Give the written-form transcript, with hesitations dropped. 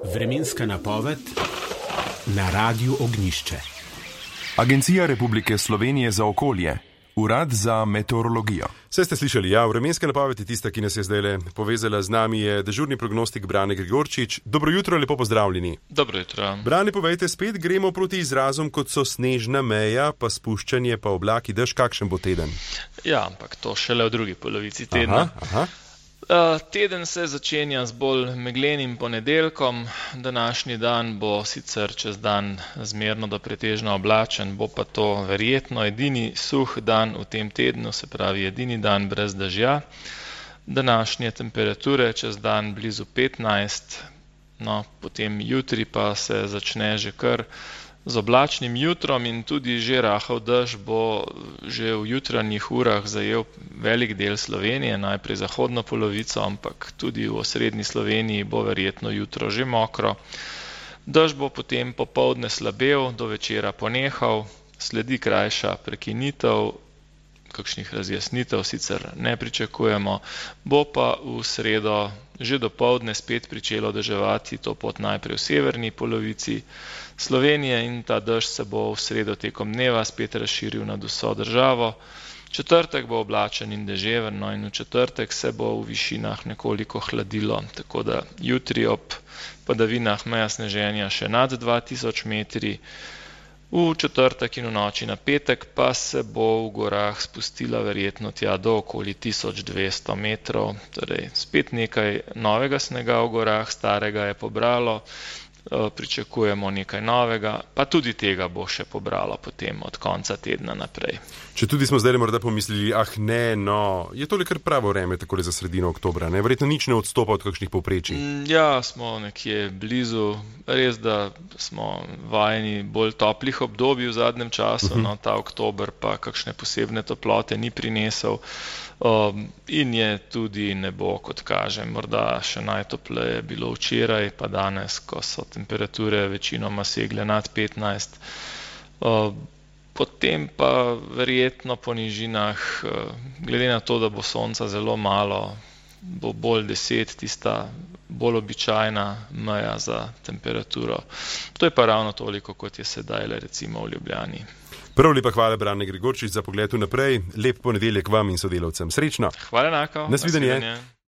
Vremenska napoved na Radiu Ognjišče. Agencija Republike Slovenije za okolje, Urad za meteorologijo. Vse ste slišali, ja, vremenska napoved je tista, ki nas je zdaj povezala z nami, je dežurni prognostik Brane Gregorčič. Dobro jutro, lepo pozdravljeni. Dobro jutro. Brane, povejte, spet gremo proti izrazom, kot so snežna meja, pa spuščanje, pa oblaki, dež, kakšen bo teden? Ja, ampak to šele v drugi polovici tedna. Aha. Teden se začenja z bolj meglenim ponedeljkom. Današnji dan bo sicer čez dan zmerno do pretežno oblačen, bo pa to verjetno edini suh dan v tem tednu, se pravi edini dan brez dežja. Današnje temperature čez dan blizu 15, no, potem jutri pa se začne že kar z oblačnim jutrom in tudi že rahel dež bo že v jutranjih urah zajel velik del Slovenije, najprej zahodno polovico, ampak tudi v osrednji Sloveniji bo verjetno jutro že mokro. Dež bo potem popoldne slabel, do večera ponehal, sledi krajša prekinitev, kakšnih razjasnitev sicer ne pričakujemo, bo pa v sredo že dopoldne spet pričelo deževati, to pot najprej v severni polovici Slovenije in ta dež se bo v sredo tekom dneva spet razširil nad vso državo. Četrtek bo oblačen in deževen, no in v četrtek se bo v višinah nekoliko hladilo, tako da jutri ob padavinah meja sneženja še nad 2000 metri, v četrtek in v noči na petek pa se bo v gorah spustila verjetno tja do okoli 1200 metrov, torej spet nekaj novega snega v gorah, starega je pobralo, pričakujemo nekaj novega, pa tudi tega bo še pobralo potem od konca tedna naprej. Če tudi smo zdaj morda pomislili, je tole kar pravo vreme takole za sredino oktobra, ne? Verjetno nič ne odstopa od kakšnih povprečij. Ja, smo nekje blizu, res da smo vajeni bolj toplih obdobij v zadnjem času, no ta oktober pa kakšne posebne toplote ni prinesel. In je tudi nebo, kot kaže, morda še najtopleje bilo včeraj, pa danes, ko so temperature večinoma segle nad 15. Potem pa verjetno po nižinah, glede na to, da bo sonca zelo malo, bo bolj 10 tista bolj običajna meja za temperaturo. To je pa ravno toliko, kot je sedaj recimo v Ljubljani. Prav lepa hvala, Brane Gregorčič, za pogled vnaprej. Lep ponedeljek vam in sodelavcem. Srečno. Hvala enako. Nasvidenje.